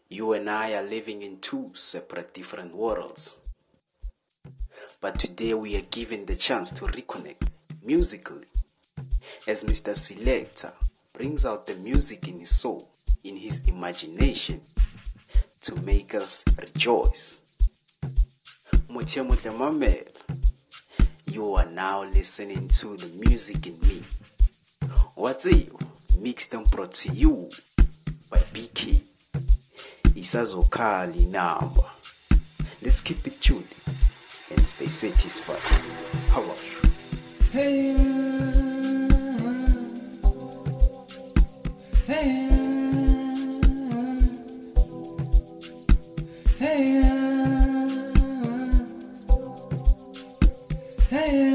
You and I are living in two separate different worlds. But today we are given the chance to reconnect musically as Mr. Selector brings out the music in his soul, in his imagination, to make us rejoice. Mutia Mamel, you are now listening to the music in me. What's it? Mixed and brought to you by BK. Isazokali Namba. Let's keep it tuned and stay satisfied. How about you? Hey, hey, hey, hey,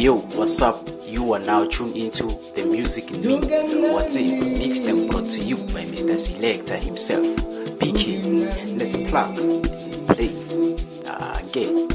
Yo, what's up? You are now tuned into The Music in Me. What's it? Mixed and brought to you by Mr. Selector himself. PK, let's plug, play, again.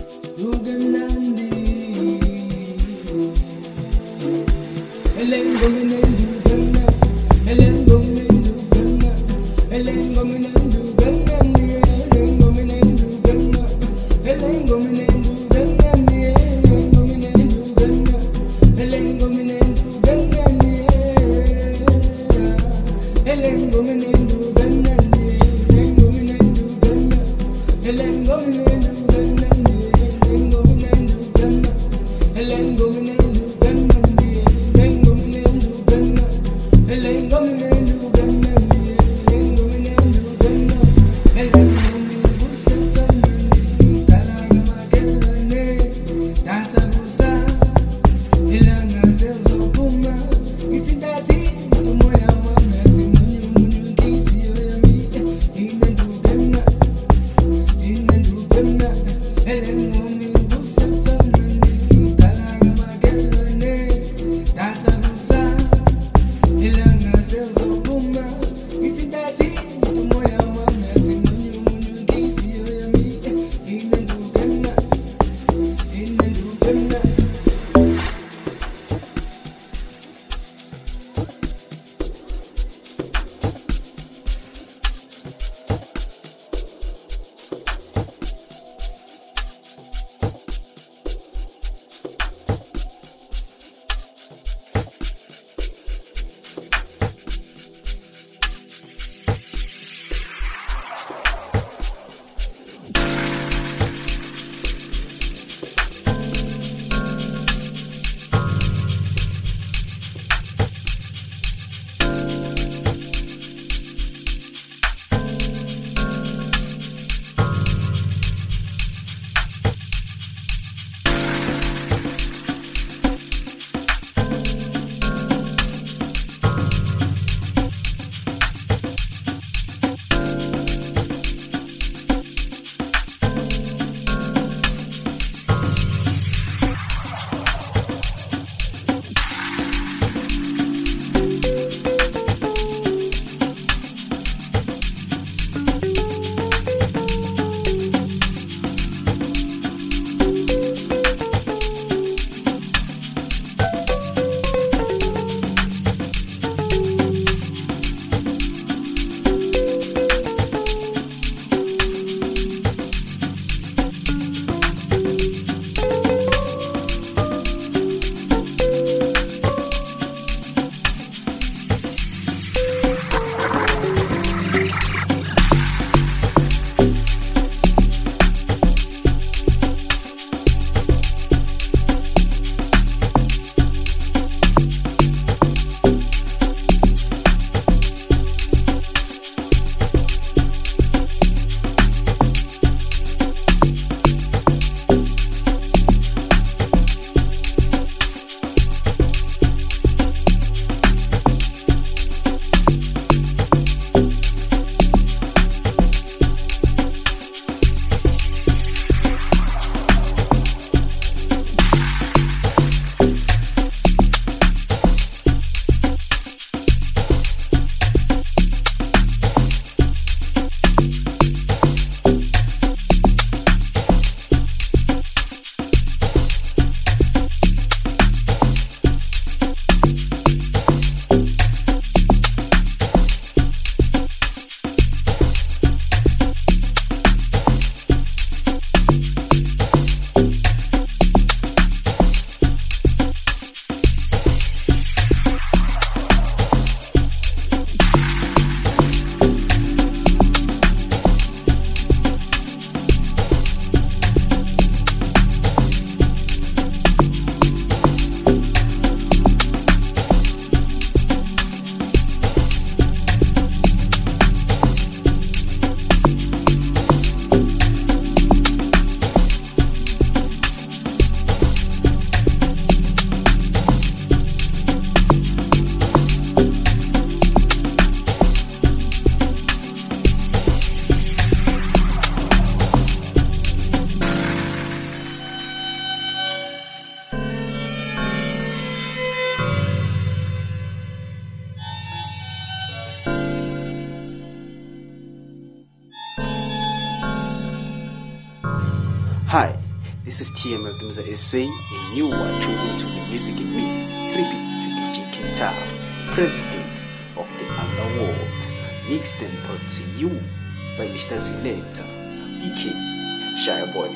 Hi, this is TML Dumza SA, and you are tuned into the Music in Me, tribute to DJ Kinta, president of the underworld, mixed and brought to you by Mr. Selector, BK, Shy Boy.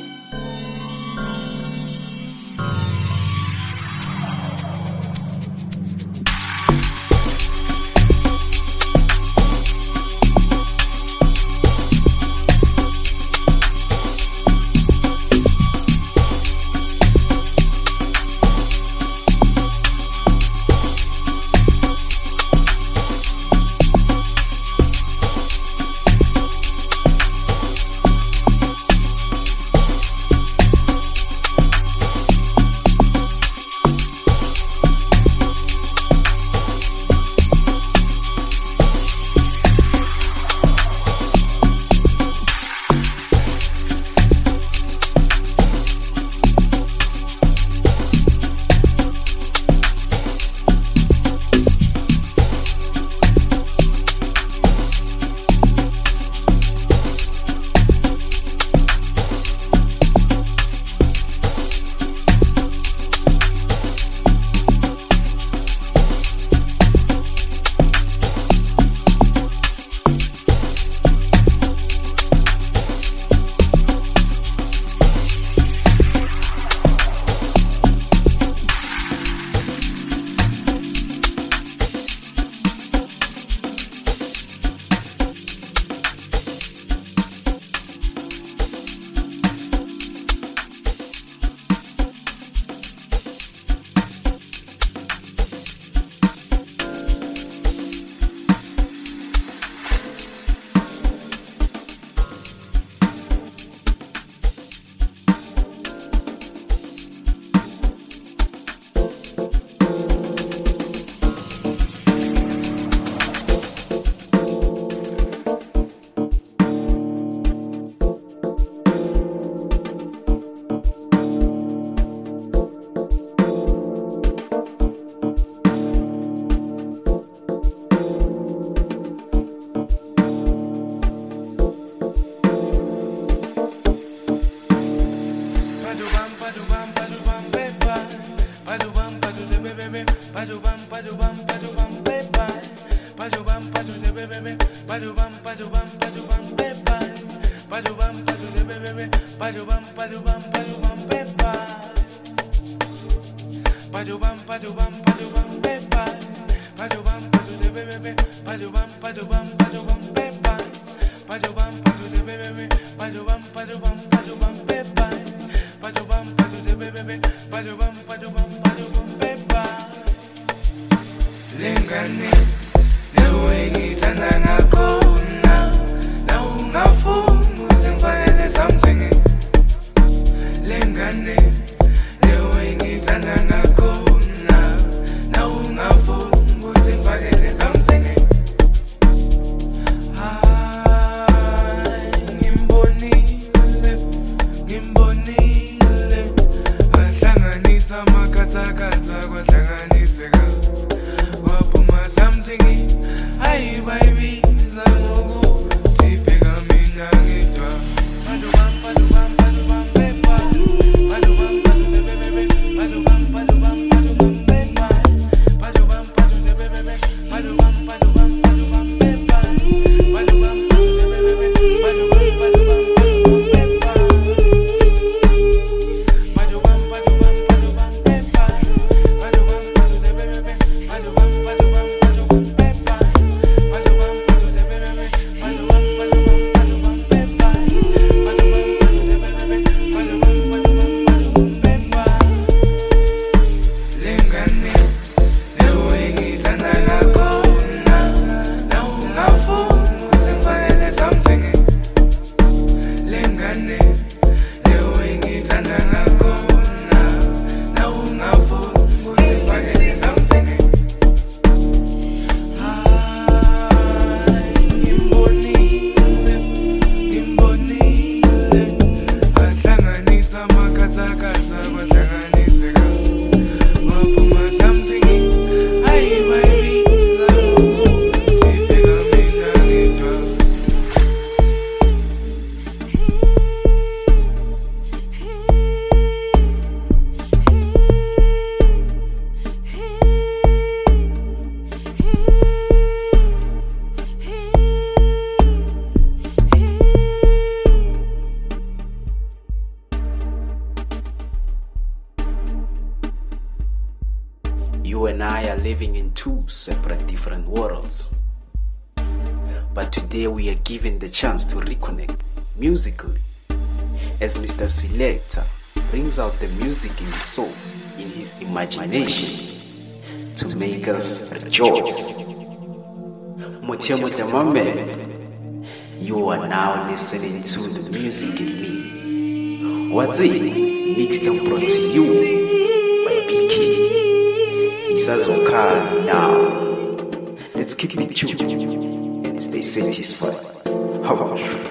two separate different worlds. But today we are given the chance to reconnect musically as Mr. Selector brings out the music in his soul, in his imagination, to make us rejoice. Motia Mame, you are now listening to the music in me. What's it? Mixed and brought to you by BK. Isazoka now. Let's keep it tuned and stay satisfied. How about you?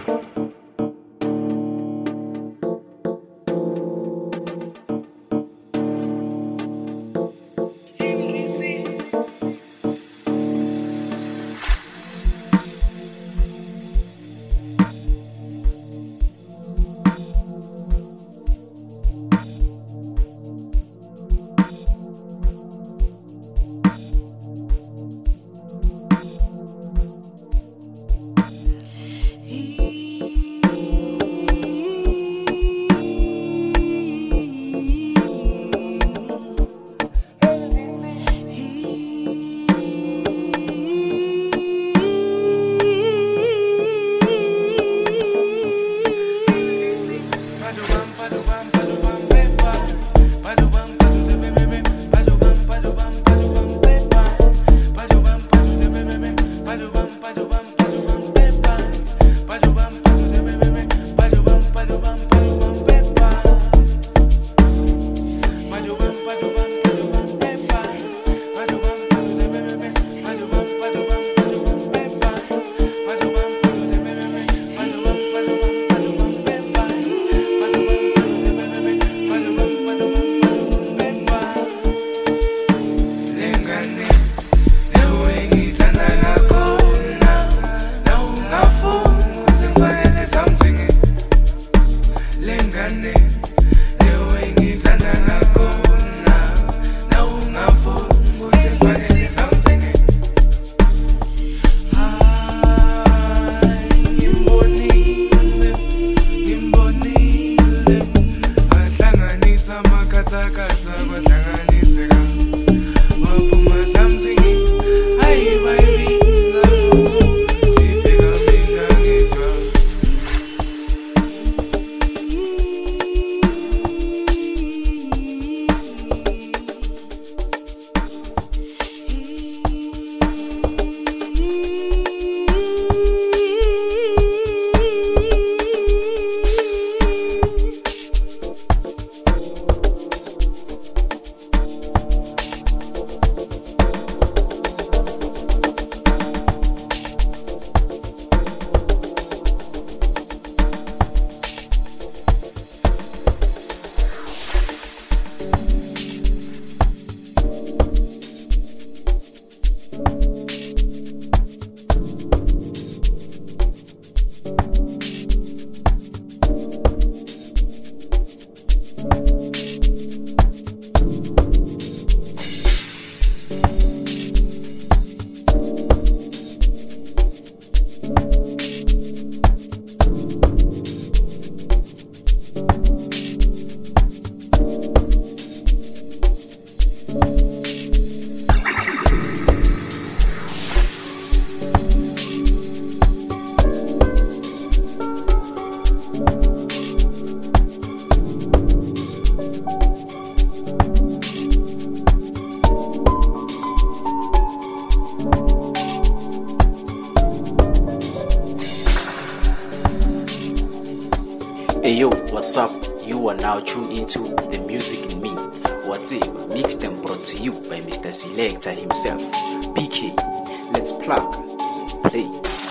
Hey yo, what's up? You are now tuned into The Music in Me. What's it? Mixed and brought to you by Mr. Selector himself, PK. Let's plug and play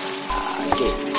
again.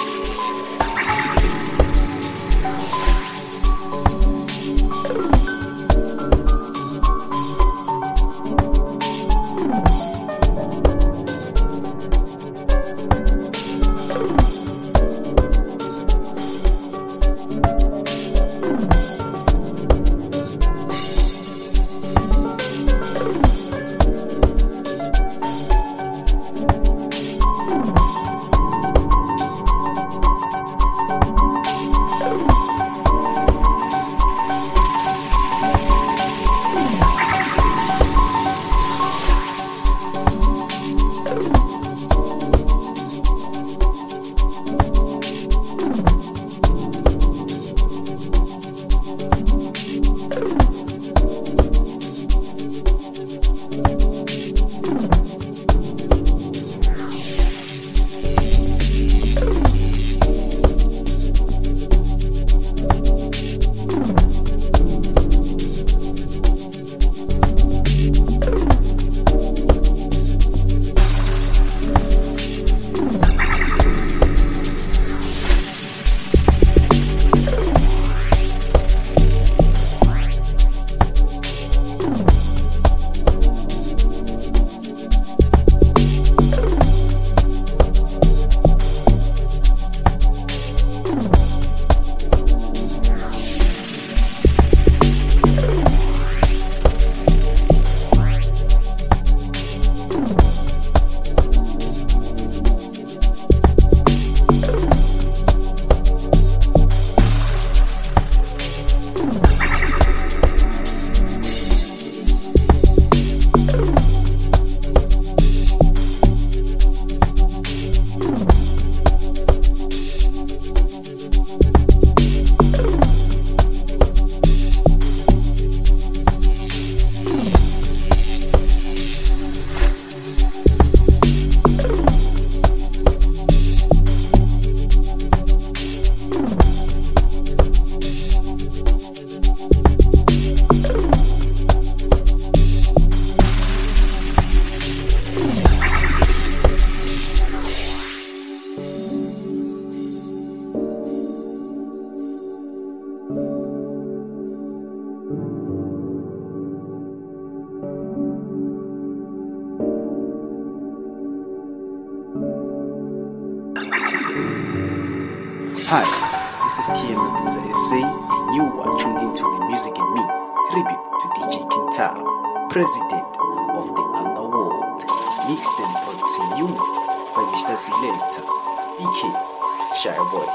Hi, this is TM Medusa SA, and you are tuned into The Music in Me, tribute to DJ Kintaro, president of the underworld, mixed and brought to you by Mr. Selector, BK, Shy Boy.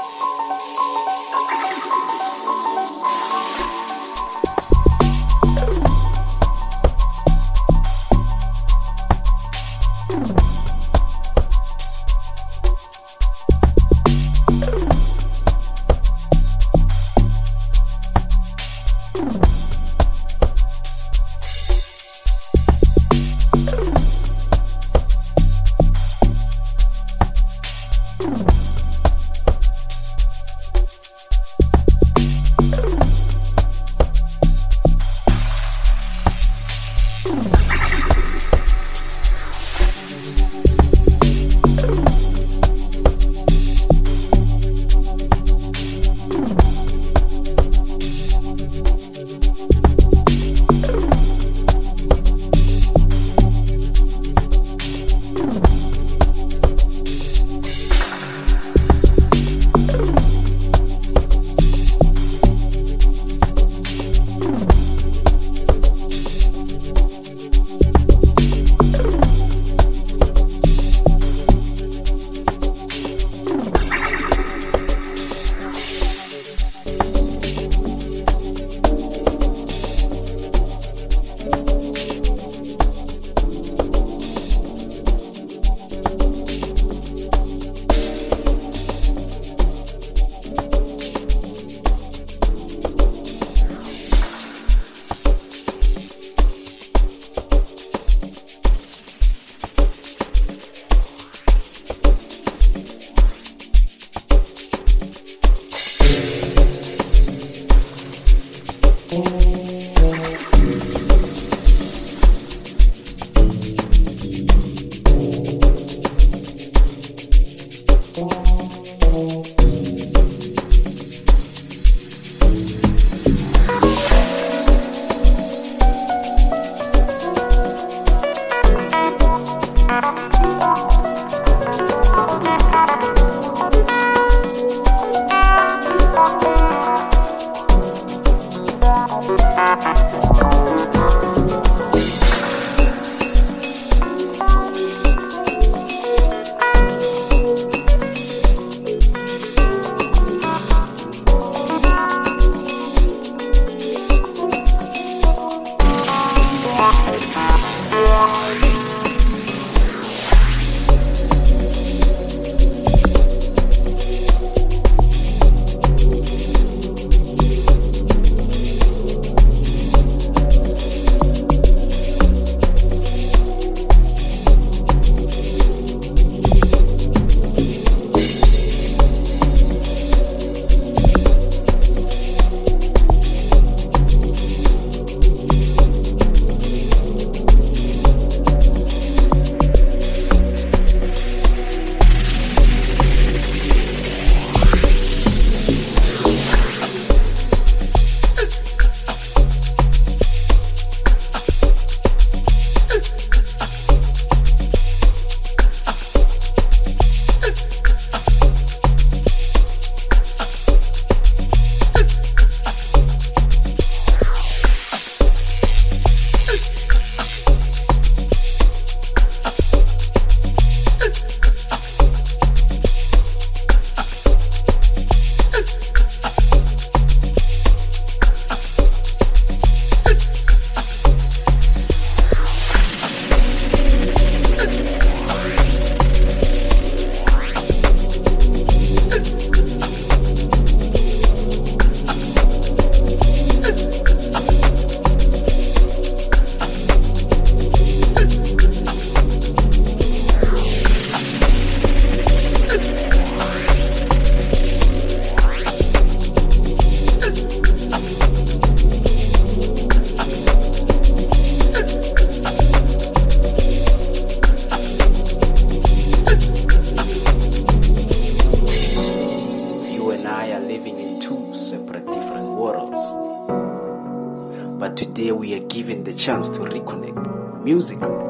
Today we are given the chance to reconnect musically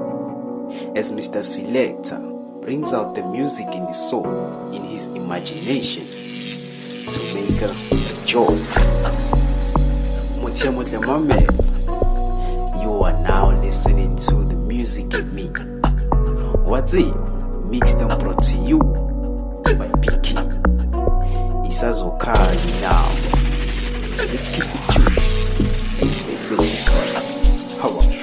as Mr. Selector brings out the music in his soul, in his imagination. to make us rejoice. Motia Mame, you are now listening to the music in me. What's it? Mixed and brought to you by Piki. Isazokali now. Let's keep it true. It's the same. How about you?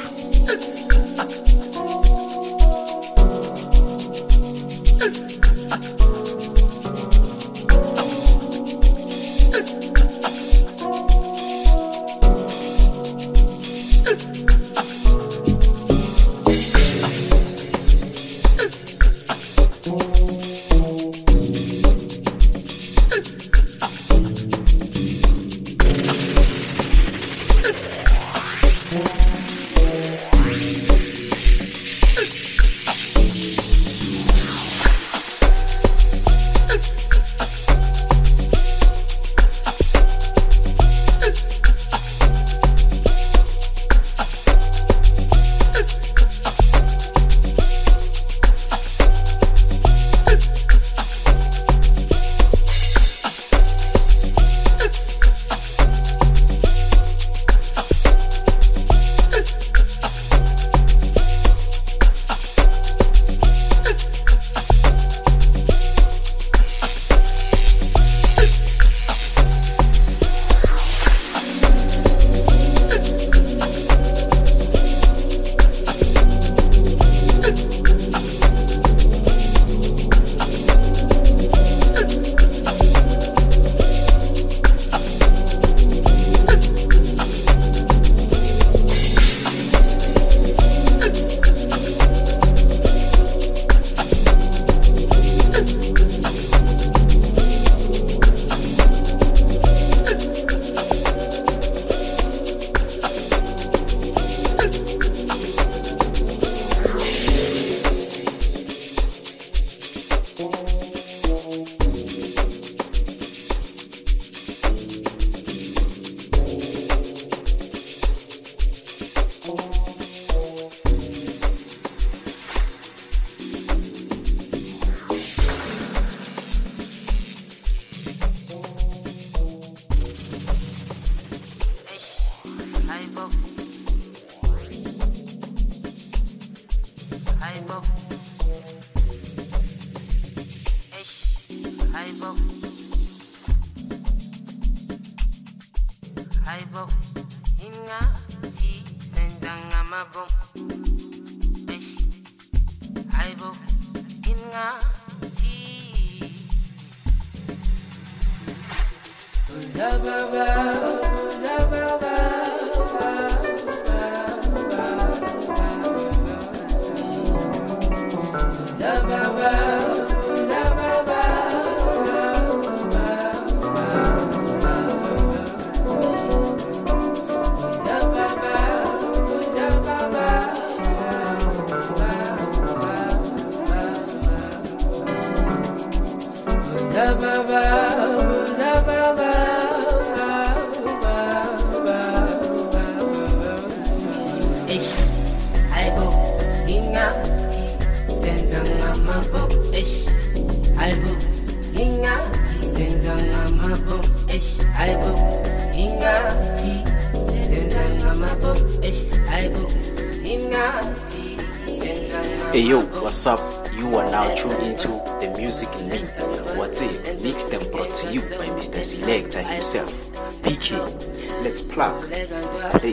Hey yo, what's up? You are now tuned into the music in me. What's it? Mixed and brought to you by Mr. Selector himself. PK, let's plug, play,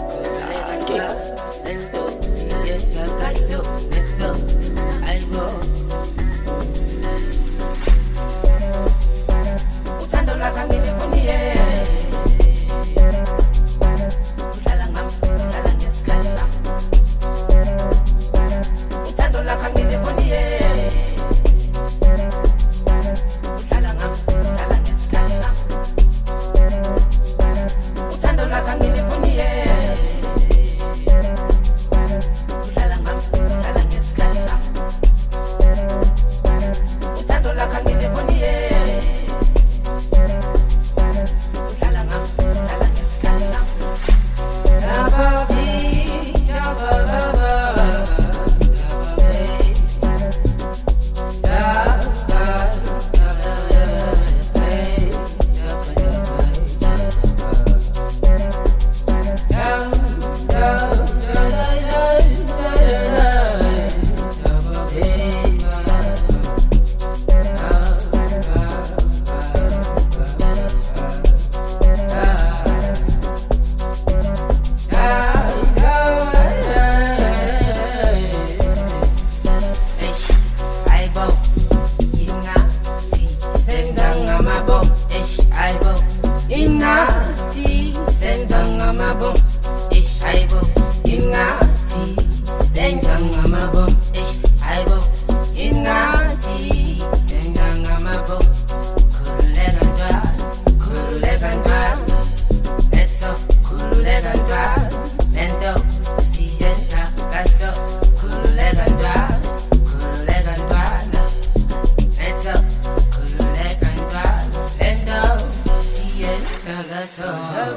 again. ngamabom hayibo ingathi senza ngamabom hayibo ingathi senza ngamabom khululeka ntwana let's go khululeka ntwana lento siyenza kaso khululeka ntwana let's go khululeka ntwana lento siyenza kaso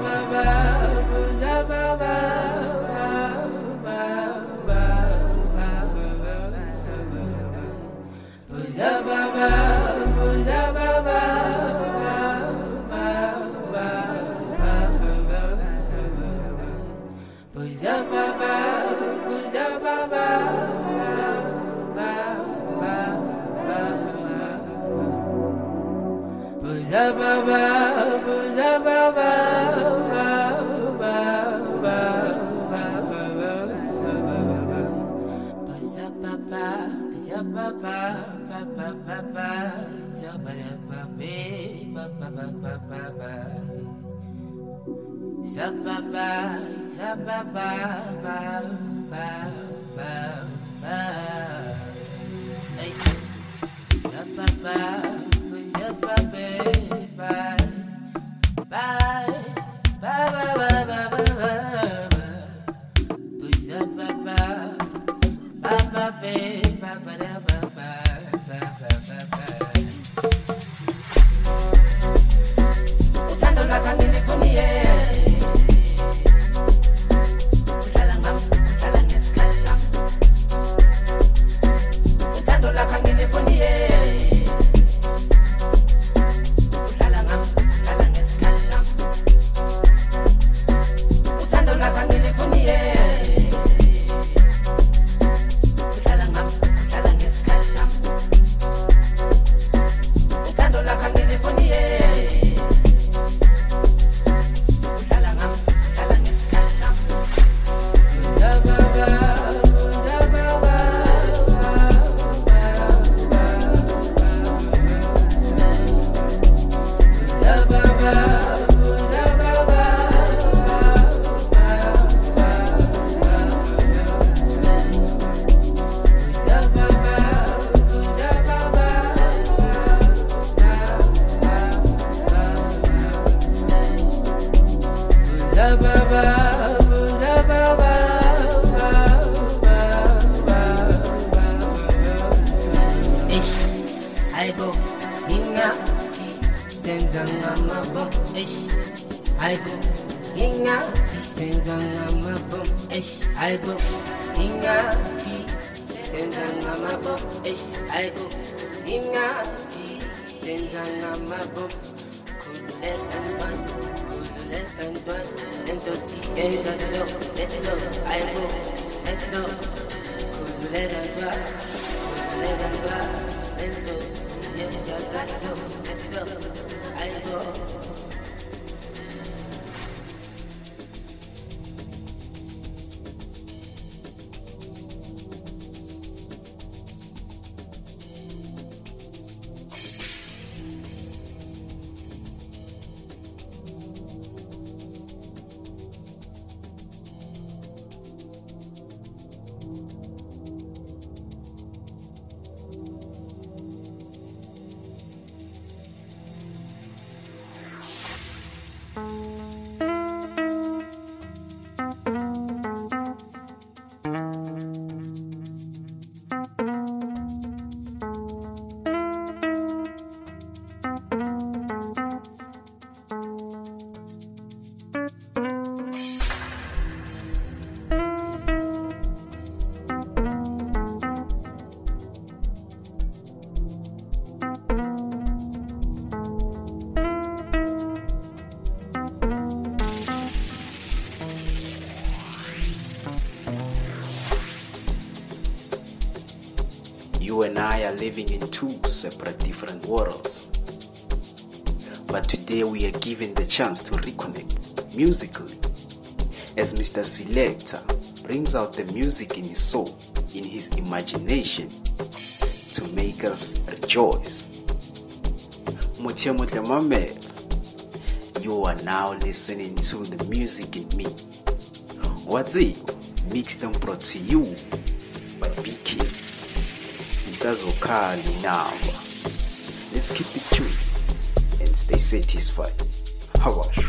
You and I are living in two separate different worlds. But today we are given the chance to reconnect musically as Mr. Selector brings out the music in his soul, in his imagination to make us rejoice. Mutia mamela You are now listening to the music in me. What's it? Mixed and brought to you by BK. Isazokali now. Let's keep it true and stay satisfied. How are you?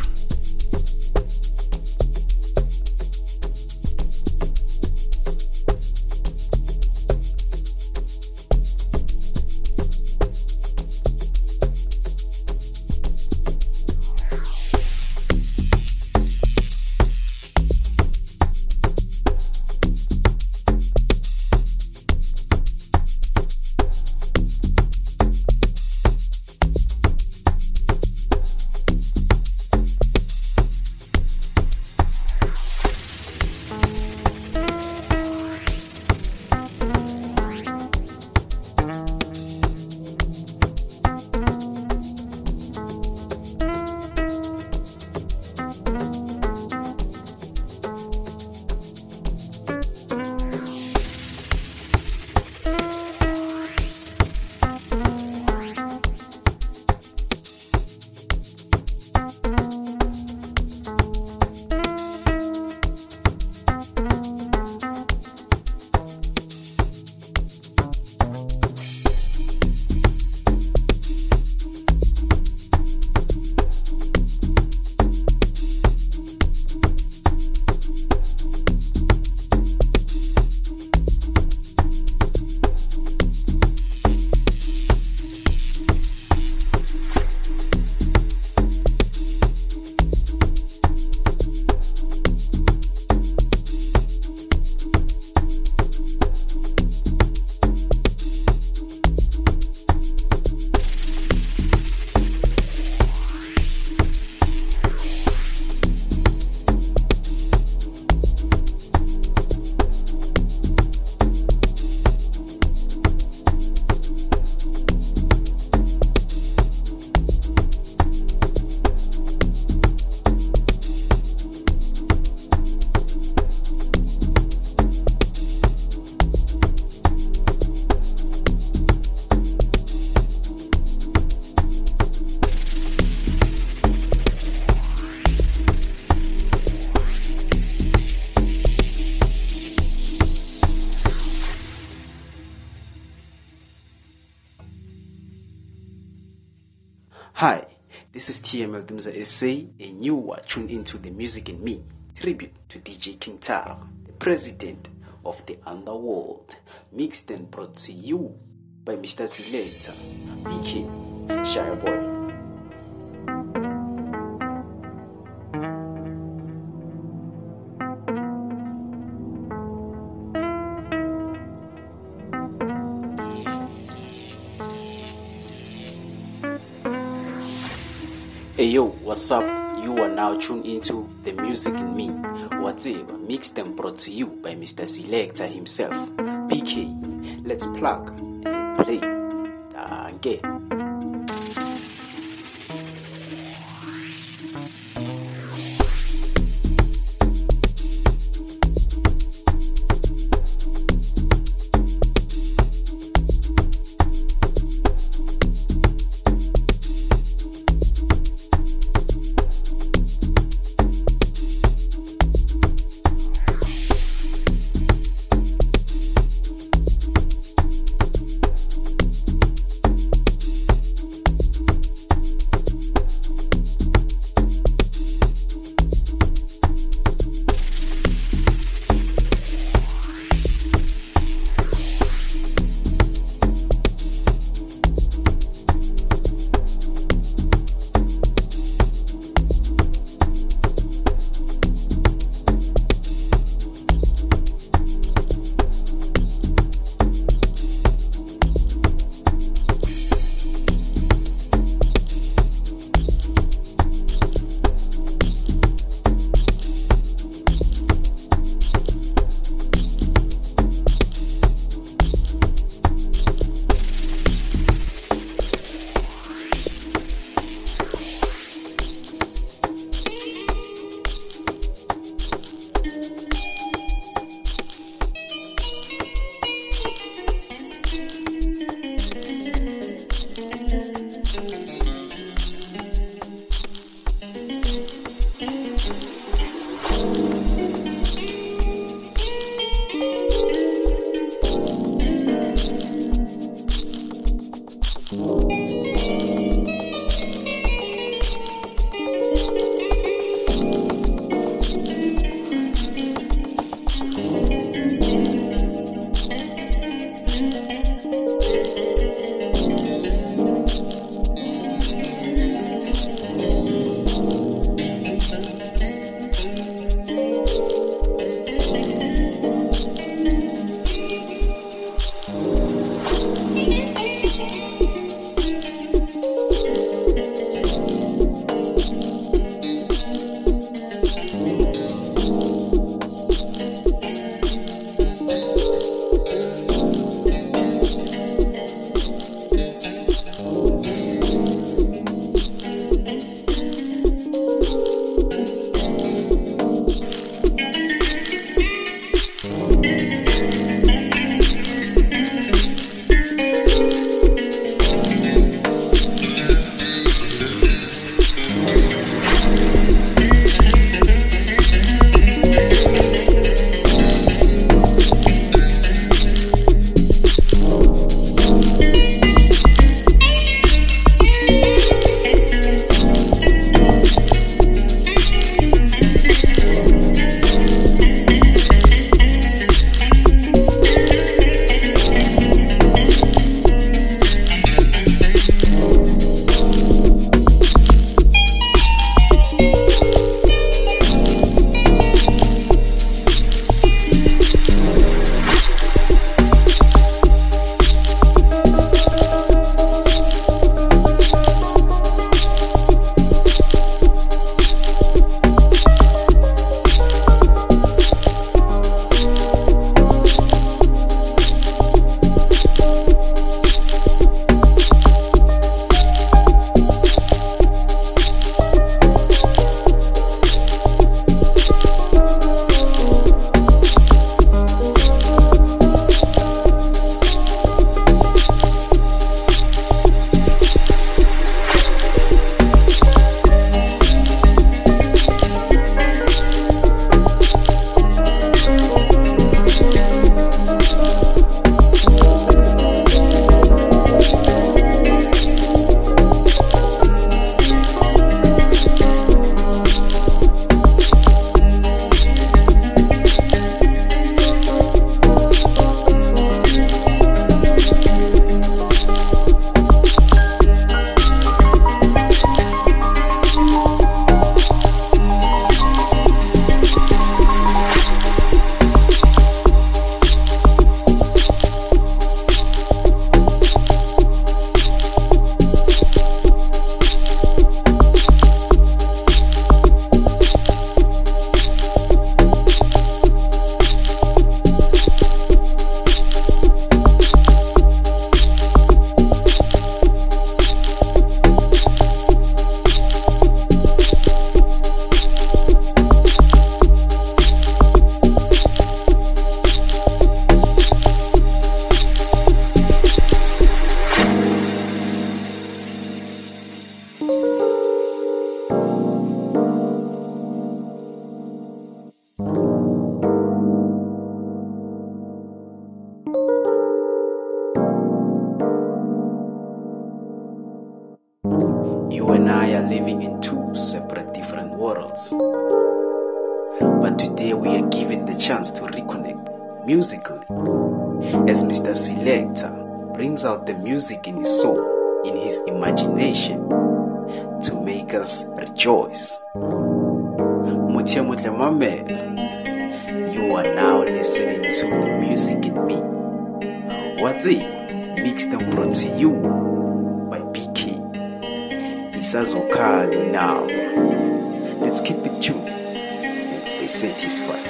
Hi, this is TML Dumza SA, and you are tuned into the music in me, tribute to DJ King Tara, the president of the underworld, mixed and brought to you by Mr. Selector, BK, Shire Boy. Hey yo, what's up? You are now tuned into the music in me. Whatever, mixed and brought to you by Mr. Selector himself, BK. Let's plug and play. Danke. You and I are living in two separate different worlds. But today we are given the chance to reconnect musically as Mr. Selector brings out the music in his soul, in his imagination, to make us rejoice. Mutia Mamela, you are now listening to the music in me. What's it? Mixed and brought to you by PK. Isazokali now. Let's keep it tuned and stay satisfied.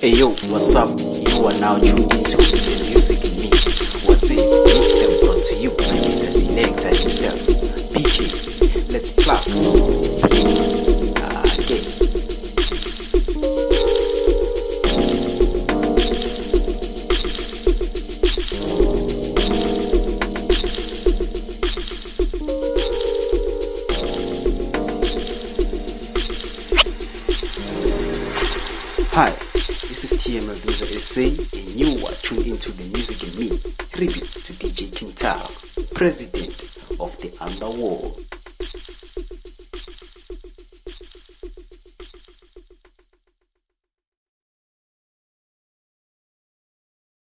Hey yo, what's up? You are now tuned into the music in me. What's it? Mixtape brought to you by Mr. Selector himself. PK, let's plug. Okay. Hi, this is TM Medusa SA, and you are tuned into the music in me, tribute to DJ King Tao, president of the underworld.